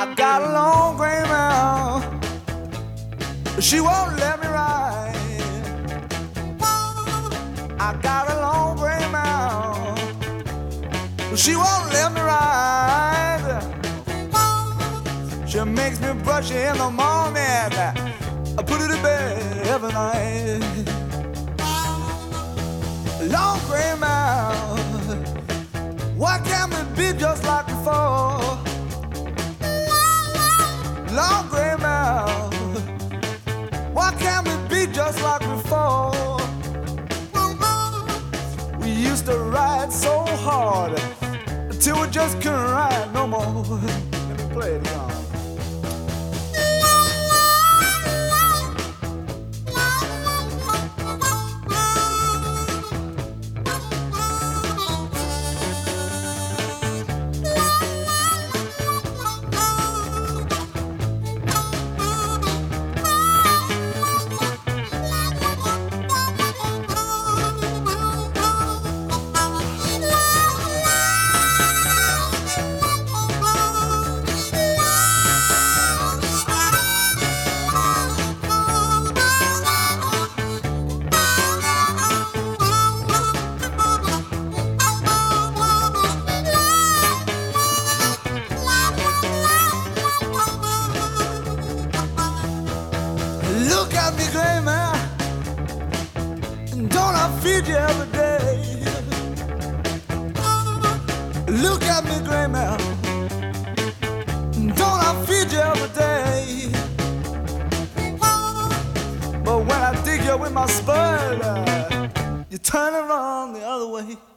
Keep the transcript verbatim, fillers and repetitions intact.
I got a long gray mare, she won't let me ride. I got a long gray mare, she won't let me ride. She makes me brush her in the morning, I put her to bed every night. Long gray mare, why can't we be just like before? Long gray mare, why can't we be just like before? We used to ride so hard till we just couldn't ride no more. Let me play it, y'all. Look at me, gray mare, don't I feed you every day? Look at me, gray mare, don't I feed you every day? But when I dig you with my spud, uh, you turn around the other way.